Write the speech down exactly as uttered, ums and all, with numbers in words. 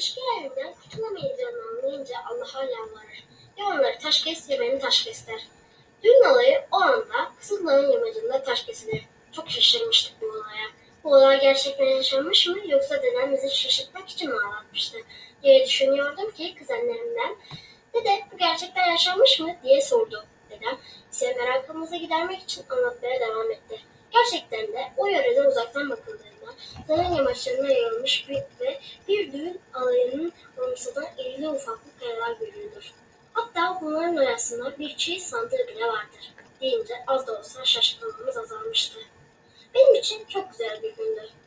eşkıya kurtulamayacağını anlayınca Allah'a yalvarır ve onları taş kes ve beni taş kes der. Düğün alayı o anda Kızıldağ'ın yamacında taş kesilir. Çok şaşırmıştık bu olaya. Bu olay gerçekten yaşanmış mı yoksa dedem bizi şaşırtmak için mi ağlatmıştı diye düşünüyordum ki kuzenlerimden "Dede bu gerçekten yaşanmış mı?" diye sordu. Dedem ise merakımızı gidermek için anlatmaya devam etti. Gerçekten de o yörede uzaktan bakıldığında dağın yamaçlarına yayılmış bir ve bir düğün alayının anımsatan irili ufaklı kayalar görülür. Hatta bunların arasında bir çiğ sandığı bile vardır deyince az da olsa şaşkınlığımız azalmıştı. Benim için çok güzel bir gündü.